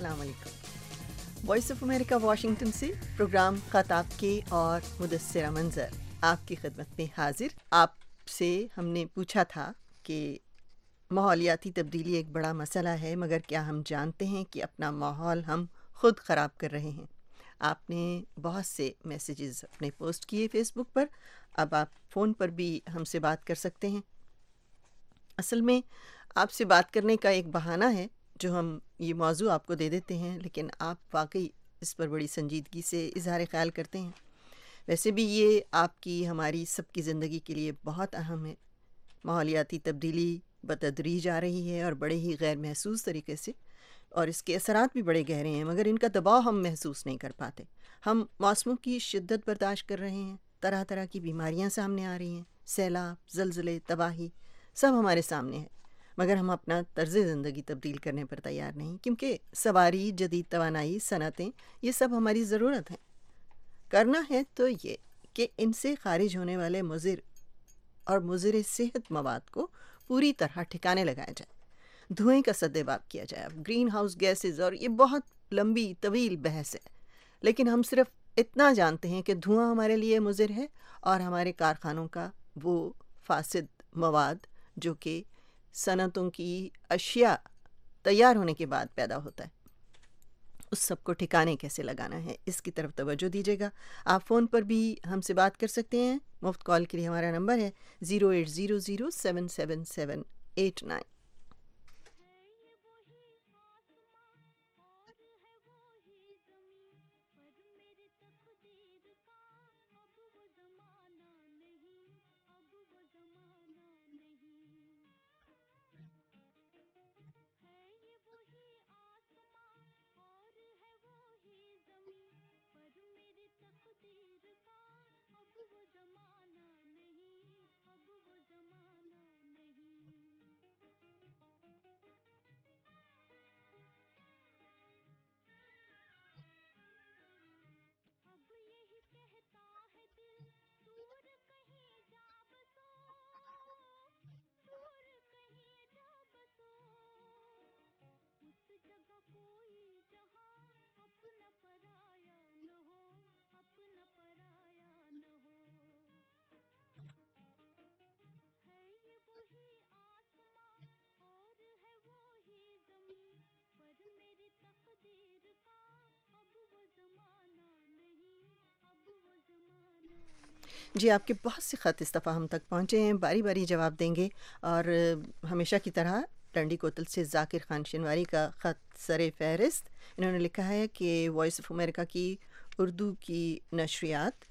السلام علیکم۔ Voice of America Washington سے پروگرام خط آپ کے اور مدثرہ منظر آپ کی خدمت میں حاضر۔ آپ سے ہم نے پوچھا تھا کہ ماحولیاتی تبدیلی ایک بڑا مسئلہ ہے، مگر کیا ہم جانتے ہیں کہ اپنا ماحول ہم خود خراب کر رہے ہیں؟ آپ نے بہت سے میسیجز اپنے پوسٹ کیے فیس بک پر، اب آپ فون پر بھی ہم سے بات کر سکتے ہیں۔ اصل میں آپ سے بات کرنے کا ایک بہانہ ہے جو ہم یہ موضوع آپ کو دے دیتے ہیں، لیکن آپ واقعی اس پر بڑی سنجیدگی سے اظہار خیال کرتے ہیں۔ ویسے بھی یہ آپ کی ہماری سب کی زندگی کے لیے بہت اہم ہے۔ ماحولیاتی تبدیلی بتدریج آ رہی ہے اور بڑے ہی غیر محسوس طریقے سے، اور اس کے اثرات بھی بڑے گہرے ہیں، مگر ان کا دباؤ ہم محسوس نہیں کر پاتے۔ ہم موسموں کی شدت برداشت کر رہے ہیں، طرح طرح کی بیماریاں سامنے آ رہی ہیں، سیلاب، زلزلے، تباہی سب ہمارے سامنے ہے، مگر ہم اپنا طرز زندگی تبدیل کرنے پر تیار نہیں، کیونکہ سواری، جدید توانائی، صنعتیں، یہ سب ہماری ضرورت ہیں۔ کرنا ہے تو یہ کہ ان سے خارج ہونے والے مضر اور مضر صحت مواد کو پوری طرح ٹھکانے لگایا جائے، دھوئیں کا سدباب کیا جائے۔ اب گرین ہاؤس گیسز اور یہ بہت لمبی طویل بحث ہے، لیکن ہم صرف اتنا جانتے ہیں کہ دھواں ہمارے لیے مضر ہے، اور ہمارے کارخانوں کا وہ فاسد مواد جو کہ صنعتوں کی اشیاء تیار ہونے کے بعد پیدا ہوتا ہے، اس سب کو ٹھکانے کیسے لگانا ہے، اس کی طرف توجہ دیجیے گا۔ آپ فون پر بھی ہم سے بات کر سکتے ہیں، مفت کال کے لیے ہمارا نمبر ہے 0800777789۔ جی، آپ کے بہت سے خط اس دفعہ ہم تک پہنچے ہیں، باری باری جواب دیں گے، اور ہمیشہ کی طرح ٹنڈی کوتل سے ذاکر خان شنواری کا خط سر فہرست۔ انہوں نے لکھا ہے کہ وائس آف امریکہ کی اردو کی نشریات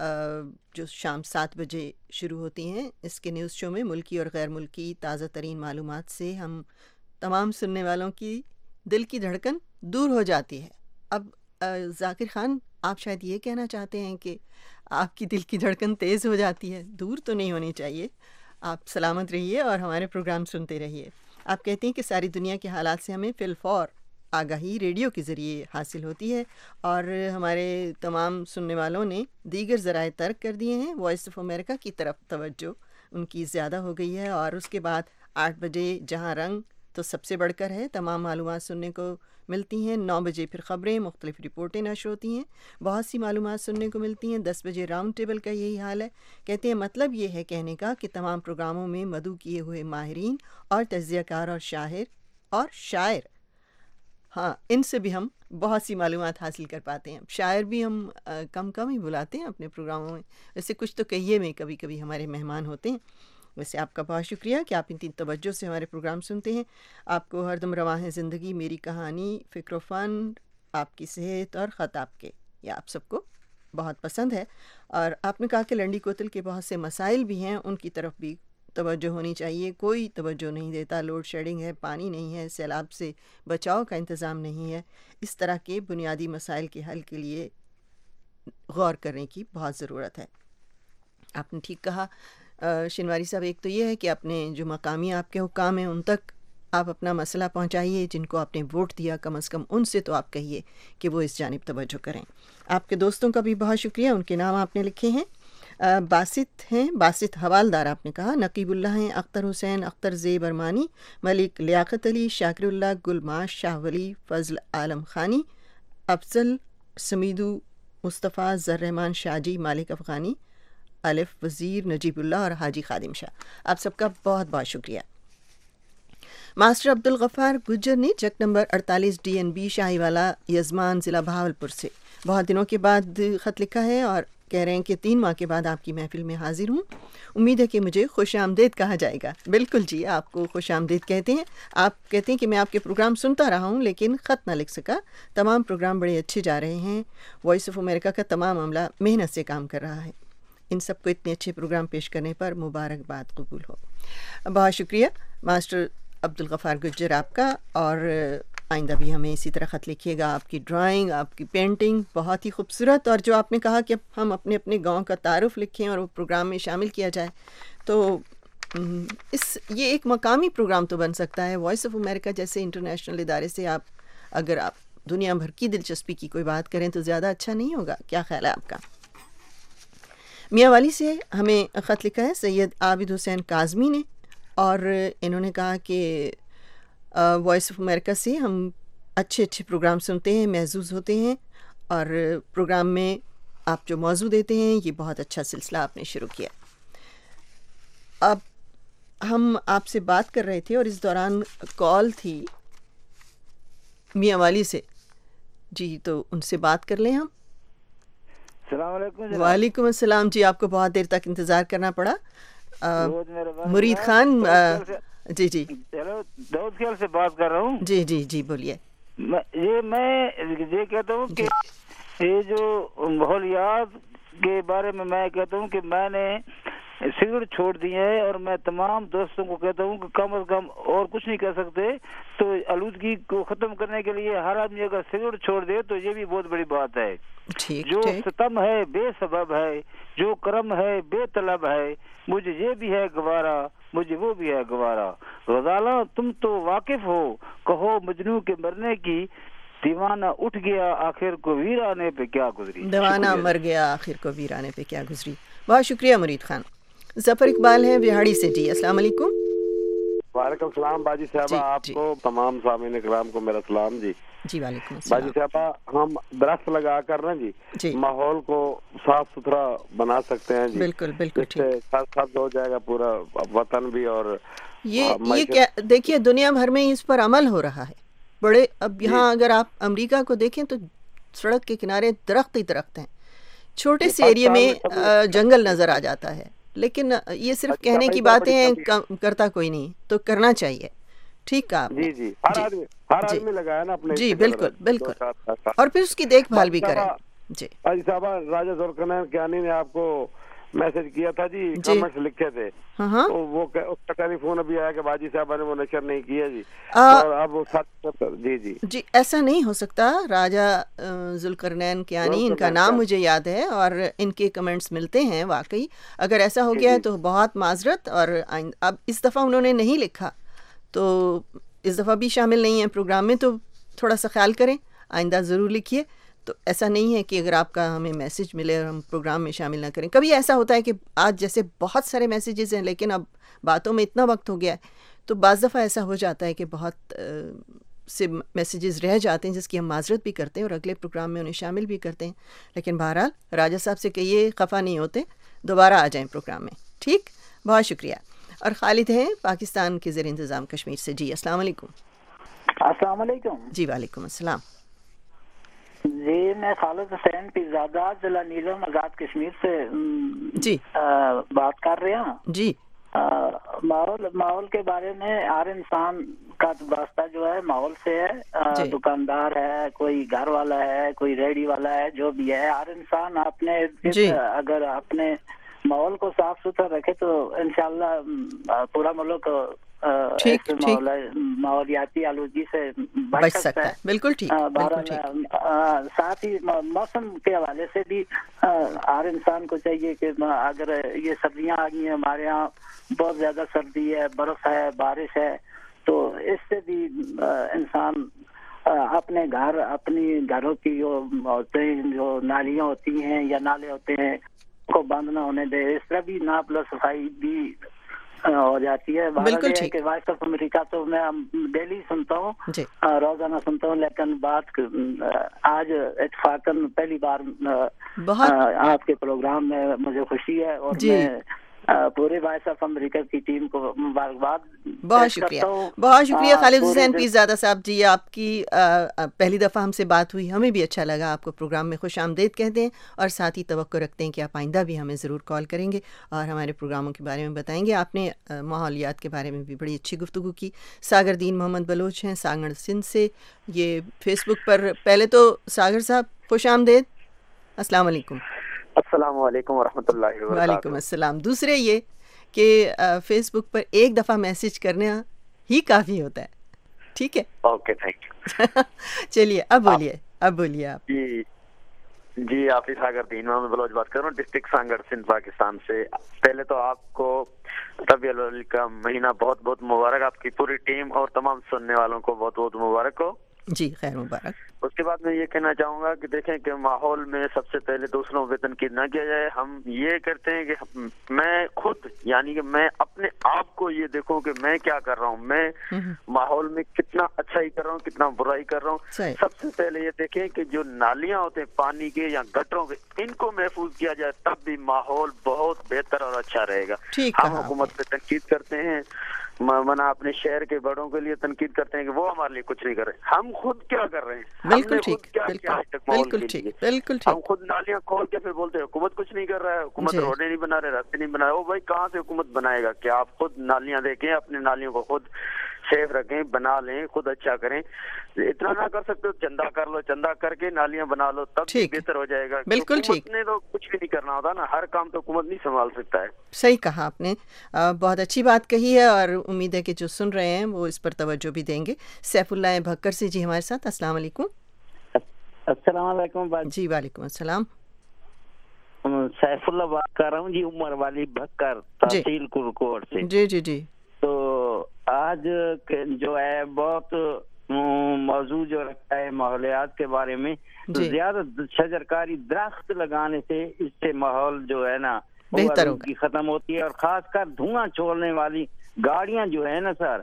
جو شام 7 بجے شروع ہوتی ہیں، اس کے نیوز شو میں ملکی اور غیر ملکی تازہ ترین معلومات سے ہم تمام سننے والوں کی دل کی دھڑکن دور ہو جاتی ہے۔ اب ذاکر خان، آپ شاید یہ کہنا چاہتے ہیں کہ آپ کی دل کی دھڑکن تیز ہو جاتی ہے، دور تو نہیں ہونی چاہیے۔ آپ سلامت رہیے اور ہمارے پروگرام سنتے رہیے۔ آپ کہتے ہیں کہ ساری دنیا کے حالات سے ہمیں فی الفور آگاہی ریڈیو کے ذریعے حاصل ہوتی ہے، اور ہمارے تمام سننے والوں نے دیگر ذرائع ترک کر دیے ہیں، وائس آف امریکہ کی طرف توجہ ان کی زیادہ ہو گئی ہے، اور اس کے بعد 8 بجے جہاں رنگ تو سب سے بڑھ کر ہے، تمام معلومات سننے کو ملتی ہیں۔ 9 بجے پھر خبریں، مختلف رپورٹیں نشر ہوتی ہیں، بہت سی معلومات سننے کو ملتی ہیں۔ 10 بجے راؤنڈ ٹیبل کا یہی حال ہے۔ کہتے ہیں مطلب یہ ہے کہنے کا کہ تمام پروگراموں میں مدعو کیے ہوئے ماہرین اور تجزیہ کار اور شاعر، ہاں، ان سے بھی ہم بہت سی معلومات حاصل کر پاتے ہیں۔ شاعر بھی ہم کم ہی بلاتے ہیں اپنے پروگراموں میں، ویسے کچھ تو کہیے میں کبھی کبھی ہمارے مہمان ہوتے ہیں۔ ویسے آپ کا بہت شکریہ کہ آپ اتنی توجہ سے ہمارے پروگرام سنتے ہیں۔ آپ کو ہر دم رواں ہے زندگی، میری کہانی، فکر و فن، آپ کی صحت اور خط آپ کے، یہ آپ سب کو بہت پسند ہے۔ اور آپ نے کہا کہ لنڈی کوتل کے بہت سے مسائل بھی ہیں، ان کی طرف بھی توجہ ہونی چاہیے۔ کوئی توجہ نہیں دیتا، لوڈ شیڈنگ ہے، پانی نہیں ہے، سیلاب سے بچاؤ کا انتظام نہیں ہے۔ اس طرح کے بنیادی مسائل کے حل کے لیے غور کرنے کی بہت ضرورت ہے۔ آپ نے ٹھیک کہا شنواری صاحب، ایک تو یہ ہے کہ اپنے جو مقامی آپ کے حکام ہیں ان تک آپ اپنا مسئلہ پہنچائیے، جن کو آپ نے ووٹ دیا کم از کم ان سے تو آپ کہیے کہ وہ اس جانب توجہ کریں۔ آپ کے دوستوں کا بھی بہت شکریہ، ان کے نام آپ نے لکھے ہیں۔ باسط ہیں، باسط حوالدار آپ نے کہا، نقیب اللہ ہیں، اختر حسین، اختر زیب ارمانی، ملک لیاقت علی، شاکر اللہ، گلماش، شاہ ولی، فضل عالم خانی، افضل، سمیدو، مصطفیٰ، زررحمان شاجی، مالک افغانی، الف، وزیر، نجیب اللہ اور حاجی خادم شاہ. آپ سب کا بہت بہت شکریہ. ماسٹر عبدالغفار گجر نے چک نمبر 48 ڈی این بی شاہی والا یزمان ضلع بہاولپور سے بہت دنوں کے بعد خط لکھا ہے اور کہہ رہے ہیں کہ 3 ماہ کے بعد آپ کی محفل میں حاضر ہوں. امید ہے کہ مجھے خوش آمدید کہا جائے گا. بالکل جی، آپ کو خوش آمدید کہتے ہیں. آپ کہتے ہیں کہ میں آپ کے پروگرام سنتا رہا ہوں لیکن خط نہ لکھ سکا. تمام پروگرام بڑے اچھے جا رہے ہیں. وائس آف امریکہ کا تمام عملہ محنت سے کام کر رہا ہے. ان سب کو اتنے اچھے پروگرام پیش کرنے پر مبارکباد قبول ہو. بہت شکریہ ماسٹر عبدالغفار گجر آپ کا، اور آئندہ بھی ہمیں اسی طرح خط لکھیے گا. آپ کی ڈرائنگ، آپ کی پینٹنگ بہت ہی خوبصورت، اور جو آپ نے کہا کہ ہم اپنے اپنے گاؤں کا تعارف لکھیں اور وہ پروگرام میں شامل کیا جائے، تو یہ ایک مقامی پروگرام تو بن سکتا ہے. وائس آف امریکہ جیسے انٹرنیشنل ادارے سے اگر آپ دنیا بھر کی دلچسپی کی کوئی بات کریں تو زیادہ اچھا نہیں ہوگا؟ کیا خیال ہے آپ کا؟ میاں والی سے ہمیں خط لکھا ہے سید عابد حسین کاظمی نے، اور انہوں نے کہا کہ وائس آف امریکہ سے ہم اچھے پروگرام سنتے ہیں، محظوظ ہوتے ہیں، اور پروگرام میں آپ جو موضوع دیتے ہیں یہ بہت اچھا سلسلہ آپ نے شروع کیا. اب ہم آپ سے بات کر رہے تھے اور اس دوران کال تھی میاں والی سے. جی تو ان سے بات کر لیں ہم. السلام علیکم. وعلیکم السلام. جی آپ کو بہت دیر تک انتظار کرنا پڑا. مرید خان، جی جی چلو داؤد خیال سے بات کر رہا ہوں. جی جی جی بولیے. میں یہ کہتا ہوں کہ یہ جو ماحولیات کے بارے میں کہتا ہوں کہ میں نے سگریٹ چھوڑ دی ہے، اور میں تمام دوستوں کو کہتا ہوں کہ کم از کم اور کچھ نہیں کر سکتے تو آلودگی کو ختم کرنے کے لیے ہر آدمی اگر سگریٹ چھوڑ دے تو یہ بھی بہت بڑی بات ہے. جو ستم ہے بے سبب ہے، جو کرم ہے بے طلب ہے، مجھے یہ بھی ہے گوارا، مجھے وہ بھی ہے گوارا. غزالہ تم تو واقف ہو، کہو مجنو کے مرنے کی، دیوانہ اٹھ گیا آخر کو ویرانے پہ کیا گزری. دیوانہ مر گیا آخر کو ویرانے پہ کیا گزری. بہت شکریہ مرید خان. ظفر اقبال ہیں بہاڑی سے. جی السلام علیکم. وعلیکم السلام باجی صاحبہ. آپ کو تمام سامعین اکرام کو میرا سلام. جی وعلیکم السلام. باجی صاحبہ ہم درخت لگا کر نا جی ماحول کو صاف ستھرا بنا سکتے ہیں. جی بالکل بالکل ٹھیک. سب ہو جائے گا پورا وطن بھی. اور یہ دیکھیے دنیا بھر میں اس پر عمل ہو رہا ہے. بڑے اب یہاں اگر آپ امریکہ کو دیکھیں تو سڑک کے کنارے درخت ہی درخت ہیں. چھوٹے سے ایریے میں جنگل نظر آ جاتا ہے، لیکن یہ صرف کہنے کی باتیں ہیں، کرتا کوئی نہیں. تو کرنا چاہیے. ٹھیک کہا آپ نے. جی ہر آدمی لگایا نا اپنے. جی بالکل بالکل. اور پھر اس کی دیکھ بھال بھی کریں. جی حاجی صاحب راجہ ذوالقرنین کیانی نے آپ کو میسج کیا تھا جی، کمنٹس لکھے تھے. تو وہ اس کا ٹیلی فون ابھی آیا کہ باجی صاحبہ نے وہ نشر نہیں کیا. جی اور اب جی ایسا نہیں ہو سکتا. راجہ ذوالقرنین کیانی ان کا نام مجھے یاد ہے، اور ان کے کمنٹس ملتے ہیں. واقعی اگر ایسا ہو گیا ہے تو بہت معذرت. اور اب اس دفعہ انہوں نے نہیں لکھا تو اس دفعہ بھی شامل نہیں ہیں پروگرام میں، تو تھوڑا سا خیال کریں، آئندہ ضرور لکھیے. تو ایسا نہیں ہے کہ اگر آپ کا ہمیں میسج ملے اور ہم پروگرام میں شامل نہ کریں. کبھی ایسا ہوتا ہے کہ آج جیسے بہت سارے میسیجز ہیں لیکن اب باتوں میں اتنا وقت ہو گیا ہے، تو بعض دفعہ ایسا ہو جاتا ہے کہ بہت سے میسیجز رہ جاتے ہیں، جس کی ہم معذرت بھی کرتے ہیں اور اگلے پروگرام میں انہیں شامل بھی کرتے ہیں. لیکن بہرحال راجہ صاحب سے کہیے خفا نہیں ہوتے، دوبارہ آ جائیں پروگرام میں. ٹھیک، بہت شکریہ. اور خالد ہیں پاکستان کے زیر انتظام کشمیر سے. جی السلام علیکم. السلام علیکم. جی وعلیکم السلام. جی میں خالد حسین پیرزادہ ضلع نیلم آزاد کشمیر سے جی بات کر رہے ہیں. جی ماحول کے بارے میں ہر انسان کا واسطہ جو ہے ماحول سے ہے. دکاندار ہے، کوئی گھر والا ہے، کوئی ریڑھی والا ہے، جو بھی ہے، ہر انسان اپنے اگر اپنے ماحول کو صاف ستھرا رکھے تو انشاءاللہ پورا ملک ماحولیاتی آلودگی سے بچ سکتا ہے. بالکل ٹھیک. ساتھ ہی موسم کے حوالے سے بھی ہر انسان کو چاہیے کہ اگر یہ سردیاں آ گئی ہیں، ہمارے یہاں بہت زیادہ سردی ہے، برف ہے، بارش ہے، تو اس سے بھی انسان اپنے اپنی گھروں کی جو نالیاں ہوتی ہیں یا نالے ہوتے ہیں کو بند نہ ہونے دے. اس طرح بھی ناپلس صفائی بھی ہو جاتی ہے. بالکل ٹھیک. کہ وائس آف امریکہ تو میں ڈیلی سنتا ہوں, روزانہ سنتا ہوں, لیکن بات آج اتفاقاً پہلی بار آپ کے پروگرام میں مجھے خوشی ہے, اور میں پورے وائس آف امریکہ کی ٹیم کو مبارکباد. بہت شکریہ, بہت شکریہ خالد حسین پیرزادہ صاحب جی. آپ کی پہلی دفعہ ہم سے بات ہوئی, ہمیں بھی اچھا لگا. آپ کو پروگرام میں خوش آمدید کہتے ہیں, اور ساتھ ہی توقع رکھتے ہیں کہ آپ آئندہ بھی ہمیں ضرور کال کریں گے اور ہمارے پروگراموں کے بارے میں بتائیں گے. آپ نے ماحولیات کے بارے میں بھی بڑی اچھی گفتگو کی. ساگر دین محمد بلوچ ہیں سانگڑ سندھ سے, یہ فیس بک پر. پہلے تو ساگر صاحب خوش آمدید, السلام علیکم. السلام علیکم ورحمۃ اللہ وبرکاتہ. وعلیکم السلام. دوسرے یہ کہ فیس بک پر ایک دفعہ میسج کرنا ہی کافی ہوتا ہے. ٹھیک ہے, اوکے, تھینک یو. چلیے اب بولیے آپ. جی آپ ہی ساگر دین محمد بلوچ بات کر رہا ہوں, ڈسٹرکٹ سانگڑ سندھ پاکستان سے. پہلے تو آپ کو ربیع الاول کا مہینہ بہت بہت مبارک, آپ کی پوری ٹیم اور تمام سننے والوں کو بہت بہت مبارک ہو. جی خیر مبارک. اس کے بعد میں یہ کہنا چاہوں گا کہ دیکھیں کہ ماحول میں سب سے پہلے دوسروں پہ تنقید نہ کیا جائے. ہم یہ کرتے ہیں کہ میں خود یعنی کہ میں اپنے آپ کو یہ دیکھوں کہ میں کیا کر رہا ہوں, میں ماحول میں کتنا اچھائی کر رہا ہوں, کتنا برائی کر رہا ہوں. سب سے پہلے یہ دیکھیں کہ جو نالیاں ہوتے ہیں پانی کے یا گٹروں کے, ان کو محفوظ کیا جائے, تب بھی ماحول بہت بہتر اور اچھا رہے گا. ہم حکومت پہ تنقید کرتے ہیں, منا اپنے شہر کے بڑوں کے لیے تنقید کرتے ہیں کہ وہ ہمارے لیے کچھ نہیں کر رہے. ہم خود کیا کر رہے ہیں؟ بالکل ٹھیک, بالکل ٹھیک. ہم خود نالیاں کھول کے پھر بولتے ہیں حکومت کچھ نہیں کر رہا ہے, حکومت روڈیں نہیں بنا رہے, راستے نہیں بنا رہے. وہ بھائی کہاں سے حکومت بنائے گا؟ کہ آپ خود نالیاں دیکھیں, اپنے نالیوں کو خود سیف رکھیں, بنا لیں, خود اچھا کریں. اتنا نہ کر سکتے تو چندہ کر لو, چندہ کر کے نالیاں بنا لو, تب بہتر ہو جائے گا. بالکل ٹھیک. حکومت نے تو کچھ بھی نہیں کرنا ہوتا نا, ہر کام تو حکومت نہیں سنبھال سکتا ہے. صحیح کہا آپ نے, بہت اچھی بات کہی ہے, اور امید ہے کہ جو سن رہے ہیں وہ اس پر توجہ بھی دیں گے. سیف اللہ بھکر سے جی ہمارے ساتھ, السلام علیکم. السلام علیکم. جی وعلیکم السلام. سیف اللہ بات کر رہا ہوں جی, عمر والی بھکر, تحصیل کوٹ سے. جی جی جی. تو آج جو ہے بہت موضوع جو رکھا ہے ماحولیات کے بارے میں, تو زیادہ شجرکاری درخت لگانے سے اس سے ماحول جو ہے نا بہتر ہوگا, ختم ہوتی ہے. اور خاص کر دھواں چھوڑنے والی گاڑیاں جو ہے نا سر,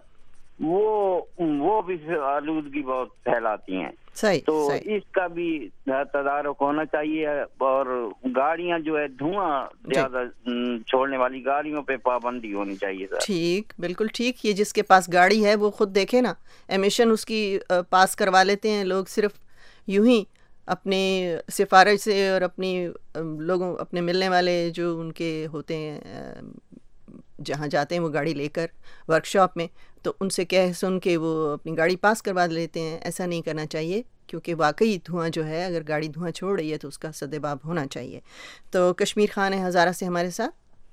وہ بھی آلودگی بہت پھیلاتی ہیں. تو اس کا بھی تدارک ہونا چاہیے, اور گاڑیاں جو ہے دھواں زیادہ چھوڑنے والی گاڑیوں پہ پابندی ہونی چاہیے سر. ٹھیک, بالکل ٹھیک. یہ جس کے پاس گاڑی ہے وہ خود دیکھے نا, ایمیشن اس کی پاس کروا لیتے ہیں لوگ صرف یوں ہی اپنے سفارش سے, اور اپنی لوگوں اپنے ملنے والے جو ان کے ہوتے ہیں جہاں جاتے ہیں وہ گاڑی لے کر ورک شاپ میں, تو ان سے کہہ سن کے وہ اپنی گاڑی پاس کروا لیتے ہیں. ایسا نہیں کرنا چاہیے, کیونکہ واقعی دھواں جو ہے, اگر گاڑی دھواں چھوڑ رہی ہے تو اس کا سدباب ہونا چاہیے. تو کشمیر خان ہے ہزارہ سے ہمارے ساتھ.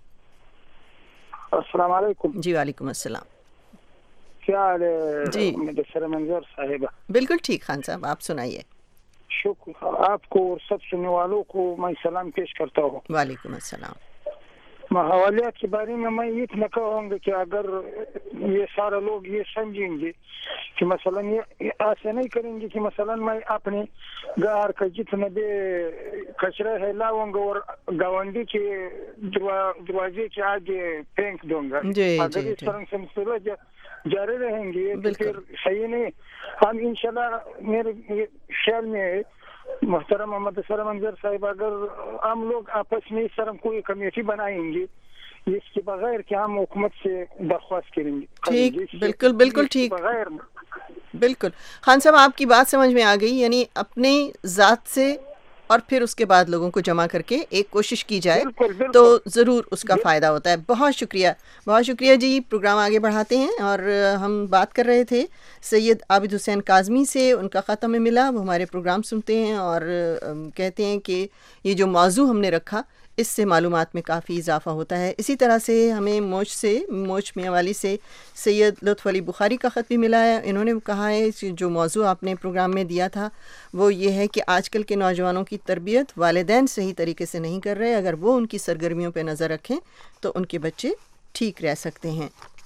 السلام علیکم. جی وعلیکم السلام. کیا حال ہے جی مدثر منظر صاحبہ؟ بالکل ٹھیک خان صاحب, آپ سنائیے. شکر, آپ کو اور سب سننے والوں کو میں سلام پیش کرتا ہوں. وعلیکم السلام. ماحولیات کے بارے میں اتنا کہوں گا کہ اگر یہ سارے لوگ یہ سمجھیں گے کہ مثلا یہ ایسے نہیں کریں گے کہ مثلا میں اپنے گھر کا جتنا بھی کچرا ہے لاؤں گا اور گاونڈی کے دروازے کے آگے پھینک دوں گا, اگر اس طرح سے مسئلہ جاری رہیں گے تو پھر صحیح نہیں. ہم انشاءاللہ میرے خیال میں محترم محمد سلام منظر صاحب, اگر ہم لوگ آپس میں اس طرح کوئی کمیٹی بنائیں گے اس کے بغیر کہ ہم حکومت سے درخواست کریں گے. ٹھیک, بالکل بالکل ٹھیک, بالکل خان صاحب آپ کی بات سمجھ میں آ گئی. یعنی اپنی ذات سے اور پھر اس کے بعد لوگوں کو جمع کر کے ایک کوشش کی جائے تو ضرور اس کا فائدہ ہوتا ہے. بہت شکریہ, بہت شکریہ جی. پروگرام آگے بڑھاتے ہیں, اور ہم بات کر رہے تھے سید عابد حسین کاظمی سے. ان کا خط ہمیں ملا, وہ ہمارے پروگرام سنتے ہیں اور کہتے ہیں کہ یہ جو موضوع ہم نے رکھا اس سے معلومات میں کافی اضافہ ہوتا ہے. اسی طرح سے ہمیں موچ میاں والی سے سید لطف علی بخاری کا خط بھی ملا ہے. انہوں نے کہا ہے جو موضوع آپ نے پروگرام میں دیا تھا وہ یہ ہے کہ آج کل کے نوجوانوں کی تربیت والدین صحیح طریقے سے نہیں کر رہے. اگر وہ ان کی سرگرمیوں پہ نظر رکھیں تو ان کے بچے ٹھیک رہ سکتے ہیں.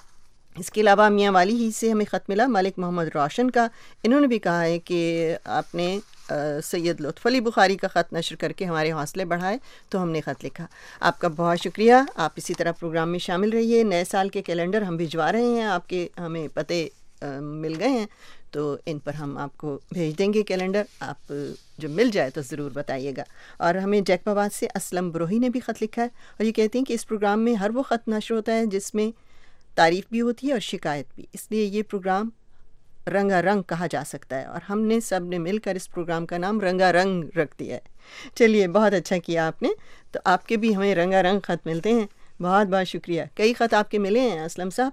اس کے علاوہ میاں والی ہی سے ہمیں خط ملا ملک محمد روشن کا. انہوں نے بھی کہا ہے کہ آپ نے سید لطف علی بخاری کا خط نشر کر کے ہمارے حوصلے بڑھائے تو ہم نے خط لکھا. آپ کا بہت شکریہ. آپ اسی طرح پروگرام میں شامل رہیے. نئے سال کے کیلنڈر ہم بھجوا رہے ہیں, آپ کے ہمیں پتے مل گئے ہیں تو ان پر ہم آپ کو بھیج دیں گے کیلنڈر. آپ جو مل جائے تو ضرور بتائیے گا. اور ہمیں جیک آباد سے اسلم بروہی نے بھی خط لکھا ہے اور یہ کہتے ہیں کہ اس پروگرام میں ہر وہ خط نشر ہوتا ہے جس میں تعریف بھی ہوتی ہے اور شکایت بھی, اس لیے یہ پروگرام رنگا رنگ کہا جا سکتا ہے اور ہم نے سب نے مل کر اس پروگرام کا نام رنگا رنگ رکھ دیا ہے. چلیے بہت اچھا کیا آپ نے. تو آپ کے بھی ہمیں رنگا رنگ خط ملتے ہیں. بہت بہت شکریہ. کئی خط آپ کے ملے ہیں اسلم صاحب,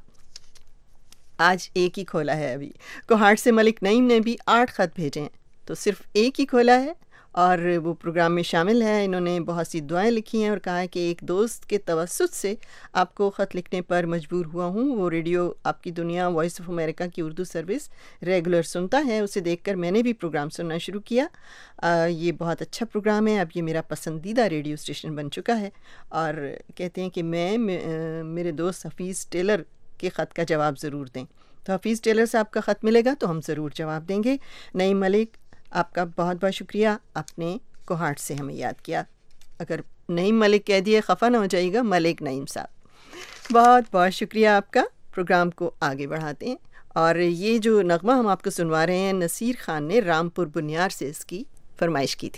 آج ایک ہی کھولا ہے. ابھی کوہاٹ سے ملک نعیم نے بھی 8 خط بھیجے ہیں تو صرف ایک ہی کھولا ہے اور وہ پروگرام میں شامل ہے. انہوں نے بہت سی دعائیں لکھی ہیں اور کہا ہے کہ ایک دوست کے توسط سے آپ کو خط لکھنے پر مجبور ہوا ہوں. وہ ریڈیو آپ کی دنیا وائس آف امریکہ کی اردو سروس ریگولر سنتا ہے. اسے دیکھ کر میں نے بھی پروگرام سننا شروع کیا. یہ بہت اچھا پروگرام ہے. اب یہ میرا پسندیدہ ریڈیو اسٹیشن بن چکا ہے. اور کہتے ہیں کہ میں میرے دوست حفیظ ٹیلر کے خط کا جواب ضرور دیں. تو حفیظ ٹیلر سے آپ کا خط ملے گا تو ہم ضرور جواب دیں گے. نعیم ملک, آپ کا بہت بہت شکریہ. آپ نے کوہاٹ سے ہمیں یاد کیا. اگر نعیم ملک کہہ دیے خفا نہ ہو جائے گا, ملک نعیم صاحب. بہت بہت شکریہ آپ کا. پروگرام کو آگے بڑھاتے ہیں اور یہ جو نغمہ ہم آپ کو سنوا رہے ہیں نصیر خان نے رامپور بنیار سے اس کی فرمائش کی تھی.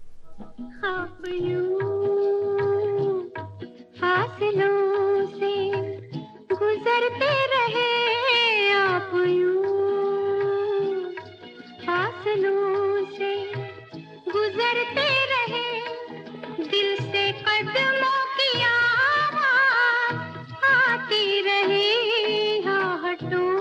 خواب یوں فاصلوں سے گزرتے رہے, آپ یوں فاصلوں سے گزرتے رہے, دل سے قدموں کی آواز آتی رہی, آہٹوں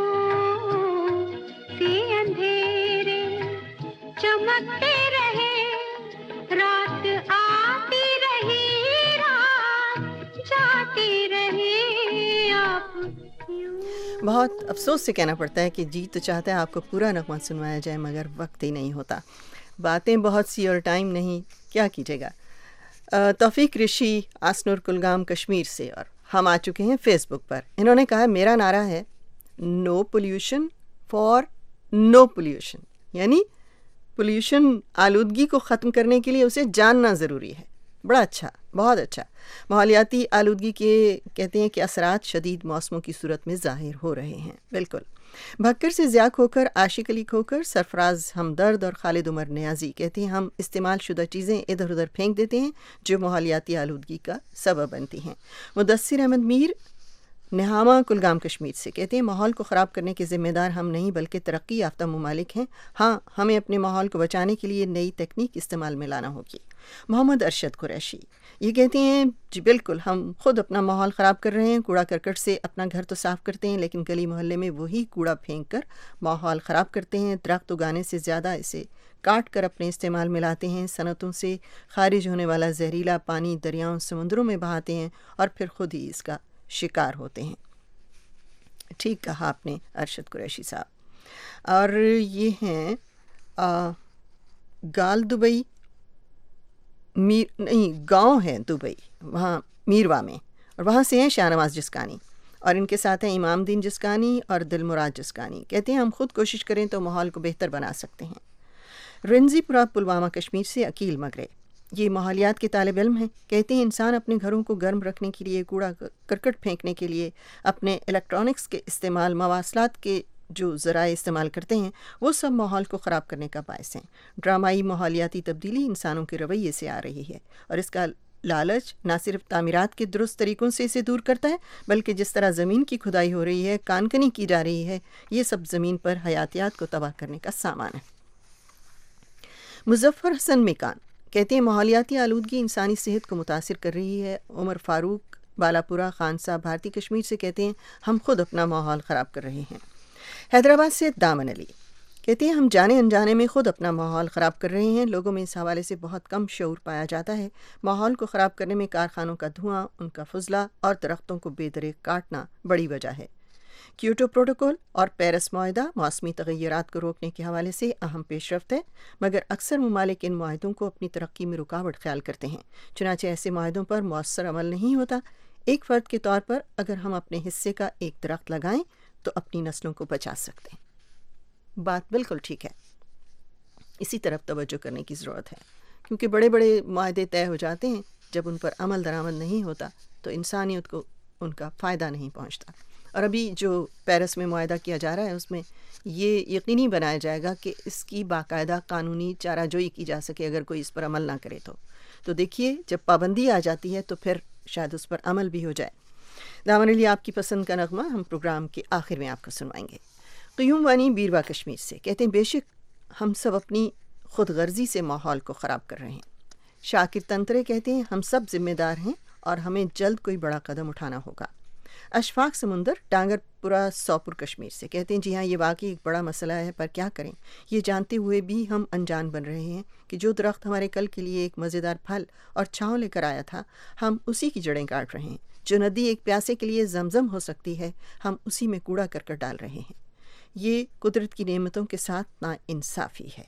سے اندھیرے چمکتے رہے, رات آتی رہی رات جاتی رہی, آپ بہت افسوس سے کہنا پڑتا ہے کہ جی تو چاہتا ہے آپ کو پورا نغمہ سنوایا جائے مگر وقت ہی نہیں ہوتا. باتیں بہت سی اور ٹائم نہیں, کیا کیجیے گا. توفیق رشی آسنور کلگام کشمیر سے, اور ہم آ چکے ہیں فیس بک پر. انہوں نے کہا میرا نعرہ ہے no pollution for no pollution, یعنی پولیوشن آلودگی کو ختم کرنے کے لیے اسے جاننا ضروری ہے. بڑا اچھا, بہت اچھا. ماحولیاتی آلودگی کے کہتے ہیں کہ اثرات شدید موسموں کی صورت میں ظاہر ہو رہے ہیں. بالکل. بھکر سے ضیاء کھوکر, عاشق علی کھوکر, سرفراز ہمدرد اور خالد عمر نیازی کہتے ہیں ہم استعمال شدہ چیزیں ادھر ادھر پھینک دیتے ہیں جو ماحولیاتی آلودگی کا سبب بنتی ہیں. مدثر احمد میر نہامہ کلگام کشمیر سے کہتے ہیں ماحول کو خراب کرنے کے ذمہ دار ہم نہیں بلکہ ترقی یافتہ ممالک ہیں. ہاں, ہمیں اپنے ماحول کو بچانے کے لیے نئی تکنیک استعمال میں لانا ہوگی. محمد ارشد قریشی یہ کہتے ہیں جی بالکل, ہم خود اپنا ماحول خراب کر رہے ہیں. کوڑا کرکٹ سے اپنا گھر تو صاف کرتے ہیں لیکن گلی محلے میں وہی کوڑا پھینک کر ماحول خراب کرتے ہیں. درخت اگانے سے زیادہ اسے کاٹ کر اپنے استعمال میں لاتے ہیں. صنعتوں سے خارج ہونے والا زہریلا پانی دریاؤں سمندروں میں بہاتے ہیں اور پھر خود ہی اس کا شکار ہوتے ہیں. ٹھیک کہا آپ نے ارشد قریشی صاحب. اور یہ ہیں گال دبئی گاؤں ہے دبئی, وہاں میروا میں, اور وہاں سے ہیں شاہ نواز جسکانی, اور ان کے ساتھ ہیں امام دین جسکانی اور دل مراد جسکانی. کہتے ہیں ہم خود کوشش کریں تو ماحول کو بہتر بنا سکتے ہیں. رنزی پورہ پلوامہ کشمیر سے عقیل مگرے یہ ماحولیات کے طالب علم ہیں. کہتے ہیں انسان اپنے گھروں کو گرم رکھنے کے لیے, کوڑا کرکٹ پھینکنے کے لیے, اپنے الیکٹرانکس کے استعمال, مواصلات کے جو ذرائع استعمال کرتے ہیں وہ سب ماحول کو خراب کرنے کا باعث ہیں. ڈرامائی ماحولیاتی تبدیلی انسانوں کے رویے سے آ رہی ہے اور اس کا لالچ نہ صرف تعمیرات کے درست طریقوں سے اسے دور کرتا ہے بلکہ جس طرح زمین کی کھدائی ہو رہی ہے, کانکنی کی جا رہی ہے, یہ سب زمین پر حیاتیات کو تباہ کرنے کا سامان ہے. مظفر حسن میکان کہتے ہیں ماحولیاتی آلودگی انسانی صحت کو متاثر کر رہی ہے. عمر فاروق بالاپورہ خان صاحب بھارتی کشمیر سے کہتے ہیں ہم خود اپنا ماحول خراب کر رہے ہیں. حیدرآباد سے دامن علی کہتے ہیں ہم جانے انجانے میں خود اپنا ماحول خراب کر رہے ہیں. لوگوں میں اس حوالے سے بہت کم شعور پایا جاتا ہے. ماحول کو خراب کرنے میں کارخانوں کا دھواں, ان کا فضلہ اور درختوں کو بے دریغ کاٹنا بڑی وجہ ہے. کیوٹو پروٹوکول اور پیرس معاہدہ موسمی تغیرات کو روکنے کے حوالے سے اہم پیش رفت ہے مگر اکثر ممالک ان معاہدوں کو اپنی ترقی میں رکاوٹ خیال کرتے ہیں. چنانچہ ایسے معاہدوں پر مؤثر عمل نہیں ہوتا. ایک فرد کے طور پر اگر ہم اپنے حصے کا ایک درخت لگائیں تو اپنی نسلوں کو بچا سکتے ہیں۔ بات بالکل ٹھیک ہے، اسی طرف توجہ کرنے کی ضرورت ہے، کیونکہ بڑے بڑے معاہدے طے ہو جاتے ہیں، جب ان پر عمل درآمد نہیں ہوتا تو انسانیت کو ان کا فائدہ نہیں پہنچتا۔ اور ابھی جو پیرس میں معاہدہ کیا جا رہا ہے اس میں یہ یقینی بنایا جائے گا کہ اس کی باقاعدہ قانونی چارہ جوئی کی جا سکے اگر کوئی اس پر عمل نہ کرے تو دیکھیے جب پابندی آ جاتی ہے تو پھر شاید اس پر عمل بھی ہو جائے۔ دامن علی آپ کی پسند کا نغمہ ہم پروگرام کے آخر میں آپ کو سنوائیں گے۔ قیوم وانی بیروا کشمیر سے کہتے ہیں بے شک ہم سب اپنی خود غرضی سے ماحول کو خراب کر رہے ہیں۔ شاکر تنترے کہتے ہیں ہم سب ذمہ دار ہیں اور ہمیں جلد کوئی بڑا قدم اٹھانا ہوگا۔ اشفاق سمندر ڈانگر پورا سوپور کشمیر سے کہتے ہیں جی ہاں یہ واقعی ایک بڑا مسئلہ ہے، پر کیا کریں، یہ جانتے ہوئے بھی ہم انجان بن رہے ہیں کہ جو درخت ہمارے کل کے لیے ایک مزیدار پھل اور چھاؤں لے کر آیا تھا ہم اسی کی جڑیں کاٹ رہے ہیں۔ جو ندی ایک پیاسے کے لیے زمزم ہو سکتی ہے ہم اسی میں کوڑا کرکٹ ڈال رہے ہیں۔ یہ قدرت کی نعمتوں کے ساتھ نا انصافی ہے۔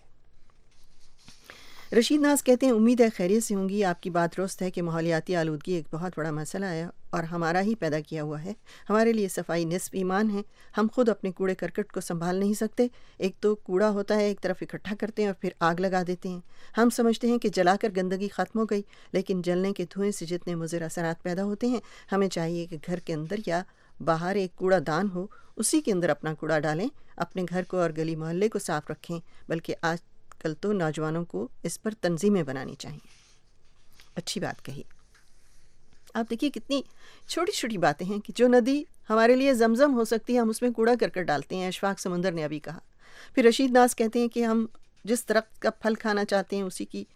رشید ناز کہتے ہیں امید ہے خیریت سے ہوں گی، آپ کی بات درست ہے کہ ماحولیاتی آلودگی ایک بہت بڑا مسئلہ ہے اور ہمارا ہی پیدا کیا ہوا ہے۔ ہمارے لیے صفائی نصف ایمان ہے، ہم خود اپنے کوڑے کرکٹ کو سنبھال نہیں سکتے۔ ایک تو کوڑا ہوتا ہے ایک طرف اکٹھا کرتے ہیں اور پھر آگ لگا دیتے ہیں۔ ہم سمجھتے ہیں کہ جلا کر گندگی ختم ہو گئی، لیکن جلنے کے دھوئیں سے جتنے مضر اثرات پیدا ہوتے ہیں، ہمیں چاہیے کہ گھر کے اندر یا باہر ایک کوڑا دان ہو، اسی کے اندر اپنا کوڑا ڈالیں، اپنے گھر کو اور گلی محلے کو صاف رکھیں، بلکہ آج کل تو نوجوانوں کو اس پر تنظیمیں بنانی چاہیے۔ اچھی بات کہی۔ آپ دیکھیے کتنی چھوٹی چھوٹی باتیں ہیں کہ جو ندی ہمارے لیے زمزم ہو سکتی ہے ہم اس میں کوڑا کرکٹ ڈالتے ہیں۔ اشفاق سمندر نے ابھی کہا۔ پھر رشید ناز کہتے ہیں کہ ہم جس درخت کا پھل کھانا چاہتے ہیں اسی کی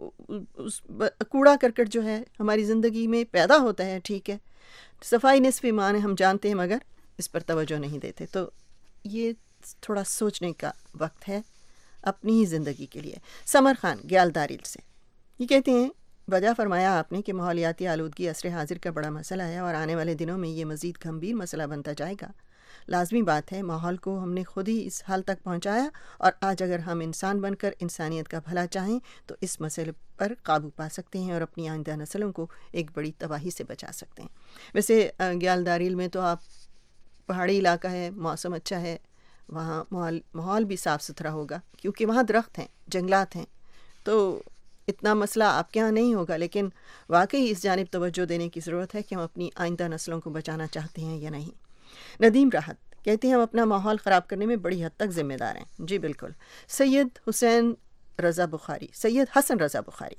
کوڑا کرکٹ جو ہے ہماری زندگی میں پیدا ہوتا ہے، ٹھیک ہے، صفائی نصف ایمان ہے ہم جانتے ہیں، مگر اس پر توجہ نہیں دیتے۔ تو یہ تھوڑا سوچنے کا وقت ہے اپنی ہی زندگی کے لیے۔ سمر خان گیال داریل سے یہ کہتے ہیں وجہ فرمایا آپ نے کہ ماحولیاتی آلودگی عصر حاضر کا بڑا مسئلہ ہے اور آنے والے دنوں میں یہ مزید گمبھیر مسئلہ بنتا جائے گا۔ لازمی بات ہے ماحول کو ہم نے خود ہی اس حال تک پہنچایا اور آج اگر ہم انسان بن کر انسانیت کا بھلا چاہیں تو اس مسئلے پر قابو پا سکتے ہیں اور اپنی آئندہ نسلوں کو ایک بڑی تباہی سے بچا سکتے ہیں۔ ویسے گیال داریل میں تو آپ پہاڑی علاقہ ہے، موسم اچھا ہے، وہاں ماحول بھی صاف ستھرا ہوگا کیونکہ وہاں درخت ہیں، جنگلات ہیں، تو اتنا مسئلہ آپ کے ہاں نہیں ہوگا۔ لیکن واقعی اس جانب توجہ دینے کی ضرورت ہے کہ ہم اپنی آئندہ نسلوں کو بچانا چاہتے ہیں یا نہیں۔ ندیم راحت کہتے ہیں ہم اپنا ماحول خراب کرنے میں بڑی حد تک ذمہ دار ہیں۔ جی بالکل۔ سید حسن رضا بخاری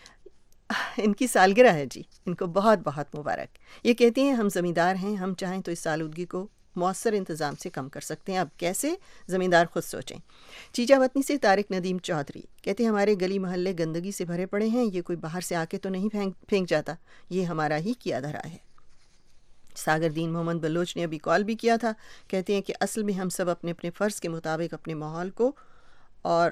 ان کی سالگرہ ہے جی، ان کو بہت بہت مبارک۔ یہ کہتے ہیں ہم زمیندار ہیں، ہم چاہیں تو اس آلودگی کو مؤثر انتظام سے کم کر سکتے ہیں، اب کیسے زمیندار خود سوچیں۔ چیچا وطنی سے طارق ندیم چودھری کہتے ہیں ہمارے گلی محلے گندگی سے بھرے پڑے ہیں، یہ کوئی باہر سے آ کے تو نہیں پھینک جاتا، یہ ہمارا ہی کیا دھرا ہے۔ ساگر دین محمد بلوچ نے ابھی کال بھی کیا تھا، کہتے ہیں کہ اصل میں ہم سب اپنے اپنے فرض کے مطابق اپنے ماحول کو اور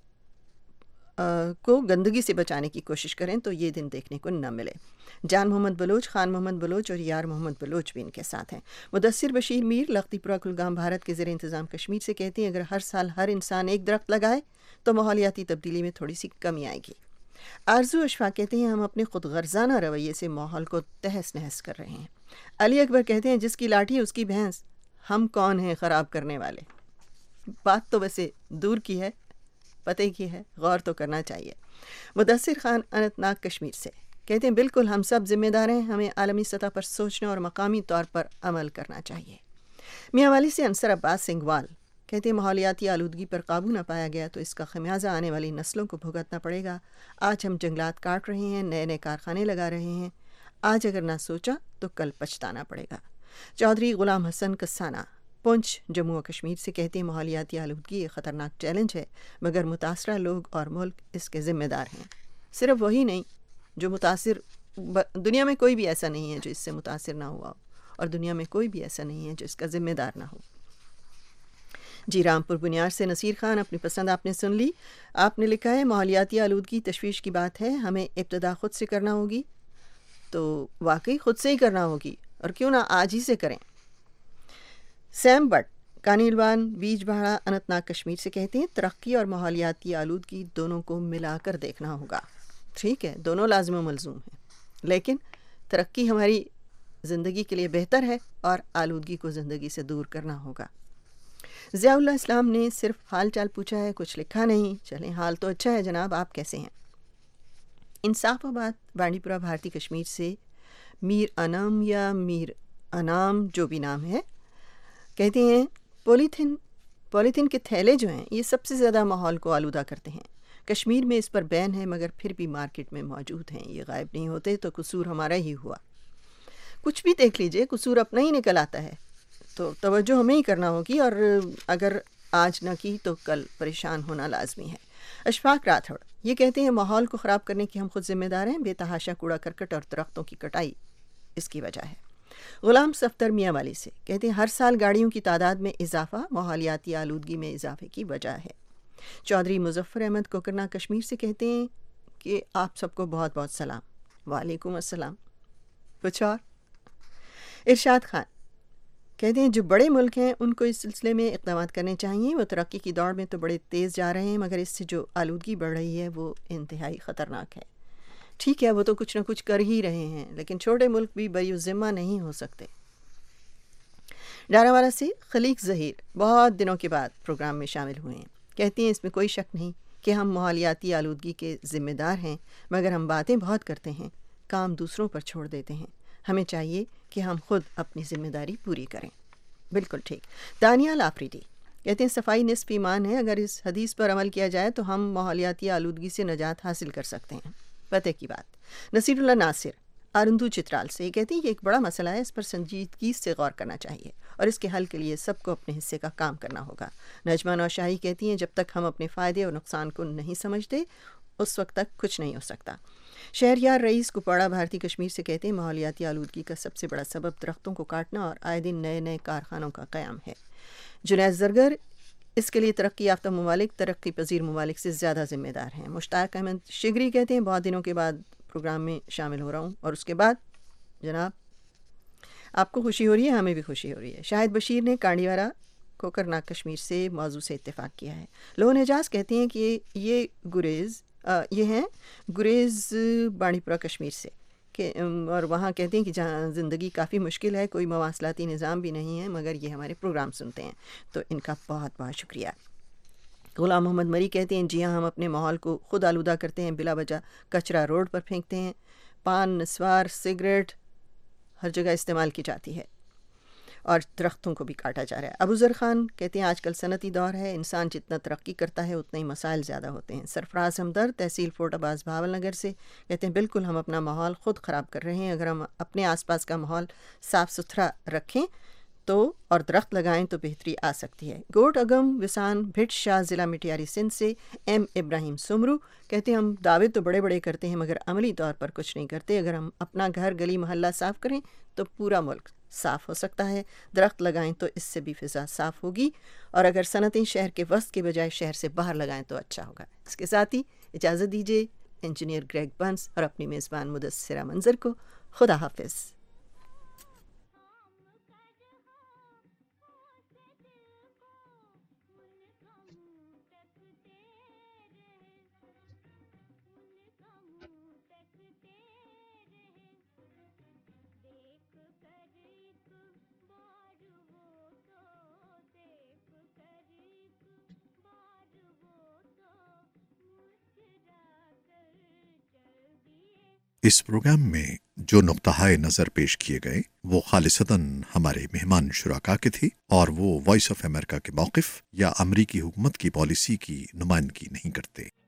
گندگی سے بچانے کی کوشش کریں تو یہ دن دیکھنے کو نہ ملے۔ جان محمد بلوچ، خان محمد بلوچ اور یار محمد بلوچ بھی ان کے ساتھ ہیں۔ مدثر بشیر میر لختی پورہ کلگام بھارت کے زیر انتظام کشمیر سے کہتے ہیں اگر ہر سال ہر انسان ایک درخت لگائے تو ماحولیاتی تبدیلی میں تھوڑی سی کمی آئے گی۔ آرزو اشفاق کہتے ہیں ہم اپنے خود غرضانہ رویے سے ماحول کو تہس نہس کر رہے ہیں۔ علی اکبر کہتے ہیں جس کی لاٹھی اس کی بھینس، ہم کون ہیں خراب کرنے والے۔ بات تو ویسے دور کی ہے، پتہ کی ہے، غور تو کرنا چاہیے۔ مدثر خان اننت ناگ کشمیر سے کہتے ہیں بالکل ہم سب ذمہ دار ہیں، ہمیں عالمی سطح پر سوچنا اور مقامی طور پر عمل کرنا چاہیے۔ میاں والی سے انصر عباس سنگھوال کہتے ہیں ماحولیاتی آلودگی پر قابو نہ پایا گیا تو اس کا خمیازہ آنے والی نسلوں کو بھگتنا پڑے گا۔ آج ہم جنگلات کاٹ رہے ہیں، نئے نئے کارخانے لگا رہے ہیں، آج اگر نہ سوچا تو کل پچھتانا پڑے گا۔ چودھری غلام حسن کسانہ پونچھ جموں و کشمیر سے کہتے ہیں ماحولیاتی آلودگی ایک خطرناک چیلنج ہے، مگر متاثرہ لوگ اور ملک اس کے ذمہ دار ہیں۔ صرف وہی نہیں جو متاثر، دنیا میں کوئی بھی ایسا نہیں ہے جو اس سے متاثر نہ ہوا ہو، اور دنیا میں کوئی بھی ایسا نہیں ہے جو اس کا ذمہ دار نہ ہو۔ جی رامپور بنیار سے نصیر خان اپنی پسند آپ نے سن لی۔ آپ نے لکھا ہے ماحولیاتی آلودگی تشویش کی بات ہے، ہمیں ابتدا خود سے کرنا ہوگی، تو واقعی خود سے ہی کرنا ہوگی، اور کیوں نہ آج ہی سے کریں۔ سیم بٹ کانیلوان بیج بہاڑا اننت ناگ کشمیر سے کہتے ہیں ترقی اور ماحولیاتی آلودگی دونوں کو ملا کر دیکھنا ہوگا۔ ٹھیک ہے، دونوں لازم و ملزوم ہیں، لیکن ترقی ہماری زندگی کے لیے بہتر ہے اور آلودگی کو زندگی سے دور کرنا ہوگا۔ ضیاء اللہ اسلام نے صرف حال چال پوچھا ہے، کچھ لکھا نہیں۔ چلیں، حال تو اچھا ہے جناب، آپ کیسے ہیں؟ انصاف آباد بانڈی پورہ بھارتی کشمیر سے میر انام یا میر انام جو بھی نام ہے، کہتے ہیں پولیتھین کے تھیلے جو ہیں یہ سب سے زیادہ ماحول کو آلودہ کرتے ہیں۔ کشمیر میں اس پر بین ہے مگر پھر بھی مارکیٹ میں موجود ہیں، یہ غائب نہیں ہوتے تو قصور ہمارا ہی ہوا۔ کچھ بھی دیکھ لیجئے، قصور اپنا ہی نکل آتا ہے، تو توجہ ہمیں ہی کرنا ہوگی، اور اگر آج نہ کی تو کل پریشان ہونا لازمی ہے۔ اشفاق راتھڑ یہ کہتے ہیں ماحول کو خراب کرنے کی ہم خود ذمہ دار ہیں، بے تحاشا کوڑا کرکٹ اور درختوں کی کٹائی اس کی وجہ ہے۔ غلام صفدر میاں والی سے کہتے ہیں ہر سال گاڑیوں کی تعداد میں اضافہ ماحولیاتی آلودگی میں اضافے کی وجہ ہے۔ چودھری مظفر احمد کوکرنا کشمیر سے کہتے ہیں کہ آپ سب کو بہت بہت سلام۔ وعلیکم السلام۔ کچھ اور؟ ارشاد خان کہتے ہیں جو بڑے ملک ہیں ان کو اس سلسلے میں اقدامات کرنے چاہیے، وہ ترقی کی دوڑ میں تو بڑے تیز جا رہے ہیں مگر اس سے جو آلودگی بڑھ رہی ہے وہ انتہائی خطرناک ہے۔ ٹھیک ہے، وہ تو کچھ نہ کچھ کر ہی رہے ہیں لیکن چھوٹے ملک بھی بری ذمہ نہیں ہو سکتے۔ ڈاراوالا سے خلیق ظہیر بہت دنوں کے بعد پروگرام میں شامل ہوئے ہیں، کہتے ہیں اس میں کوئی شک نہیں کہ ہم ماحولیاتی آلودگی کے ذمہ دار ہیں مگر ہم باتیں بہت کرتے ہیں، کام دوسروں پر چھوڑ دیتے ہیں۔ ہمیں چاہیے کہ ہم خود اپنی ذمہ داری پوری کریں۔ بالکل ٹھیک۔ دانیال آفریدی کہتے ہیں صفائی نصف ایمان ہے، اگر اس حدیث پر عمل کیا جائے تو ہم ماحولیاتی آلودگی سے نجات حاصل کر سکتے ہیں۔ پتہ کی بات۔ نصیر اللہ ناصر آرندو چترال سے کہتے ہیں یہ ایک بڑا مسئلہ ہے، اس پر سنجیدگی سے غور کرنا چاہیے اور اس کے حل کے لیے سب کو اپنے حصے کا کام کرنا ہوگا۔ نجمہ نوشاہی کہتی ہیں جب تک ہم اپنے فائدے اور نقصان کو نہیں سمجھتے اس وقت تک کچھ نہیں ہو سکتا۔ شہریار رئیس کپواڑہ بھارتی کشمیر سے کہتے ہیں ماحولیاتی آلودگی کا سب سے بڑا سبب درختوں کو کاٹنا اور آئے دن نئے نئے کارخانوں کا قیام ہے۔ جنید زرگر اس کے لیے ترقی یافتہ ممالک ترقی پذیر ممالک سے زیادہ ذمہ دار ہیں۔ مشتاق احمد شگری کہتے ہیں بہت دنوں کے بعد پروگرام میں شامل ہو رہا ہوں، اور اس کے بعد جناب آپ کو خوشی ہو رہی ہے، ہمیں بھی خوشی ہو رہی ہے۔ شاہد بشیر نے کانڈیوارہ کوکرناگ کشمیر سے موضوع سے اتفاق کیا ہے۔ لون اعجاز کہتے ہیں کہ یہ ہیں گریز بانڈی پورہ کشمیر سے اور وہاں کہتے ہیں کہ جہاں زندگی کافی مشکل ہے، کوئی مواصلاتی نظام بھی نہیں ہے مگر یہ ہمارے پروگرام سنتے ہیں، تو ان کا بہت بہت شکریہ۔ غلام محمد مری کہتے ہیں جی ہاں، ہم اپنے ماحول کو خود آلودہ کرتے ہیں، بلا وجہ کچرا روڈ پر پھینکتے ہیں، پان، نسوار، سگریٹ ہر جگہ استعمال کی جاتی ہے اور درختوں کو بھی کاٹا جا رہا ہے۔ ابو ذر خان کہتے ہیں آج کل صنعتی دور ہے، انسان جتنا ترقی کرتا ہے اتنے ہی مسائل زیادہ ہوتے ہیں۔ سرفراز ہمدرد تحصیل فورٹ عباس بہاول نگر سے کہتے ہیں بالکل ہم اپنا ماحول خود خراب کر رہے ہیں، اگر ہم اپنے آس پاس کا ماحول صاف ستھرا رکھیں تو اور درخت لگائیں تو بہتری آ سکتی ہے۔ گوٹ اگم وسان بھٹ شاہ ضلع مٹیاری سندھ سے ایم ابراہیم سمرو کہتے ہیں ہم دعوے تو بڑے بڑے کرتے ہیں مگر عملی طور پر کچھ نہیں کرتے، اگر ہم اپنا گھر گلی محلہ صاف کریں تو پورا ملک صاف ہو سکتا ہے، درخت لگائیں تو اس سے بھی فضا صاف ہوگی، اور اگر صنعتیں شہر کے وسط کے بجائے شہر سے باہر لگائیں تو اچھا ہوگا۔ اس کے ساتھ ہی اجازت دیجیے انجینئر گریگ بنس اور اپنی میزبان مدثرہ منظر کو خدا حافظ۔ اس پروگرام میں جو نقطہ نظر پیش کیے گئے وہ خالصتاً ہمارے مہمان شرکاء کے تھے اور وہ وائس آف امریکہ کے موقف یا امریکی حکومت کی پالیسی کی نمائندگی نہیں کرتے۔